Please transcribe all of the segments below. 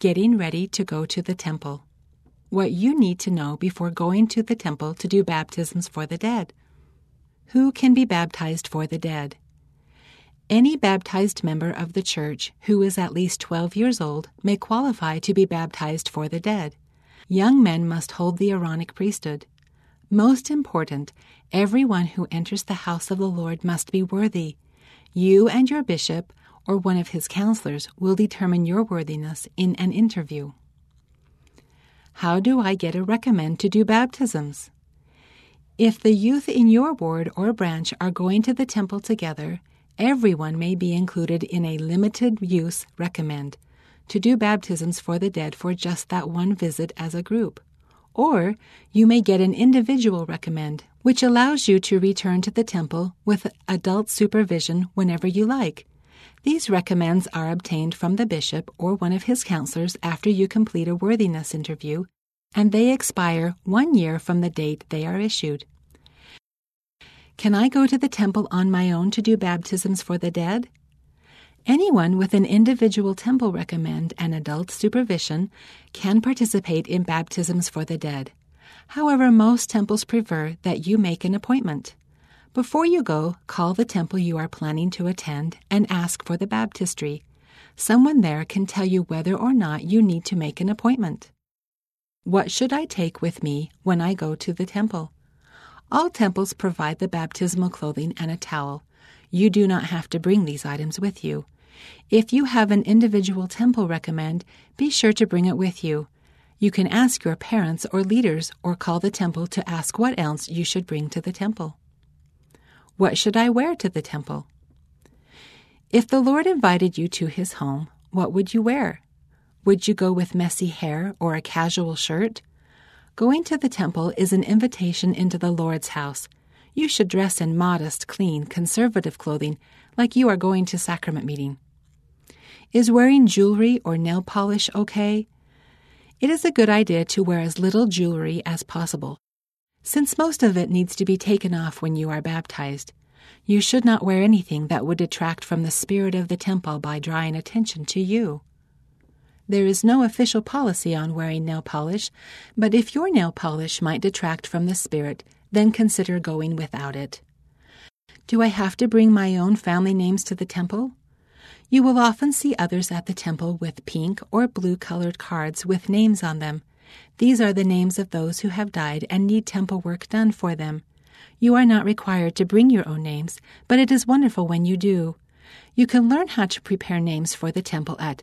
Getting ready to go to the temple. What you need to know before going to the temple to do baptisms for the dead. Who can be baptized for the dead? Any baptized member of the church who is at least 12 years old may qualify to be baptized for the dead. Young men must hold the Aaronic priesthood. Most important, everyone who enters the house of the Lord must be worthy. You and your bishop or one of his counselors will determine your worthiness in an interview. How do I get a recommend to do baptisms? If the youth in your ward or branch are going to the temple together, everyone may be included in a limited-use recommend to do baptisms for the dead for just that one visit as a group. Or you may get an individual recommend, which allows you to return to the temple with adult supervision whenever you like. These recommends are obtained from the bishop or one of his counselors after you complete a worthiness interview, and they expire 1 year from the date they are issued. Can I go to the temple on my own to do baptisms for the dead? Anyone with an individual temple recommend and adult supervision can participate in baptisms for the dead. However, most temples prefer that you make an appointment. Before you go, call the temple you are planning to attend and ask for the baptistry. Someone there can tell you whether or not you need to make an appointment. What should I take with me when I go to the temple? All temples provide the baptismal clothing and a towel. You do not have to bring these items with you. If you have an individual temple recommend, be sure to bring it with you. You can ask your parents or leaders or call the temple to ask what else you should bring to the temple. What should I wear to the temple? If the Lord invited you to his home, what would you wear? Would you go with messy hair or a casual shirt? Going to the temple is an invitation into the Lord's house. You should dress in modest, clean, conservative clothing like you are going to sacrament meeting. Is wearing jewelry or nail polish okay? It is a good idea to wear as little jewelry as possible, since most of it needs to be taken off when you are baptized. You should not wear anything that would detract from the spirit of the temple by drawing attention to you. There is no official policy on wearing nail polish, but if your nail polish might detract from the spirit, then consider going without it. Do I have to bring my own family names to the temple? You will often see others at the temple with pink or blue-colored cards with names on them. These are the names of those who have died and need temple work done for them. You are not required to bring your own names, but it is wonderful when you do. You can learn how to prepare names for the temple at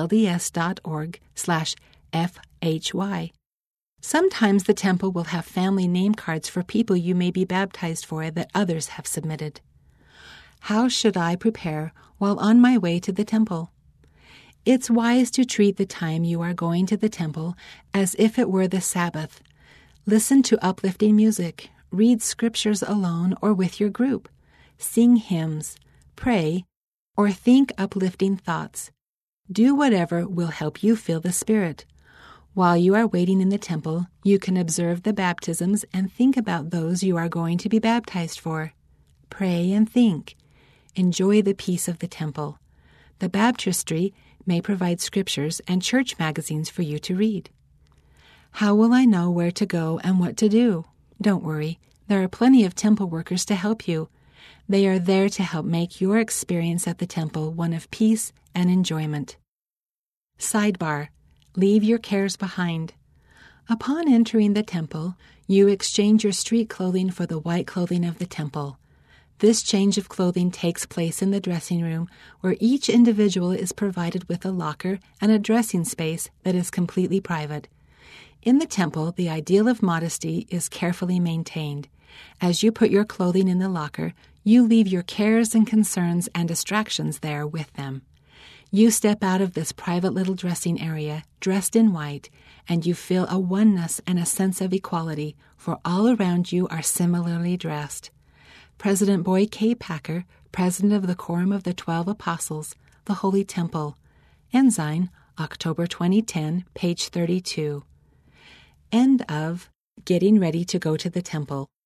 lds.org/FHY. Sometimes the temple will have family name cards for people you may be baptized for that others have submitted. How should I prepare while on my way to the temple? It's wise to treat the time you are going to the temple as if it were the Sabbath. Listen to uplifting music, read scriptures alone or with your group, sing hymns, pray, or think uplifting thoughts. Do whatever will help you feel the Spirit. While you are waiting in the temple, you can observe the baptisms and think about those you are going to be baptized for. Pray and think. Enjoy the peace of the temple. The baptistry may provide scriptures and church magazines for you to read. How will I know where to go and what to do? Don't worry, there are plenty of temple workers to help you. They are there to help make your experience at the temple one of peace and enjoyment. Sidebar: leave your cares behind. Upon entering the temple, you exchange your street clothing for the white clothing of the temple. This change of clothing takes place in the dressing room, where each individual is provided with a locker and a dressing space that is completely private. In the temple, the ideal of modesty is carefully maintained. As you put your clothing in the locker, you leave your cares and concerns and distractions there with them. You step out of this private little dressing area, dressed in white, and you feel a oneness and a sense of equality, for all around you are similarly dressed. President Boyd K. Packer, President of the Quorum of the 12 Apostles, the Holy Temple. Ensign, October 2010, page 32. End of Getting Ready to Go to the Temple.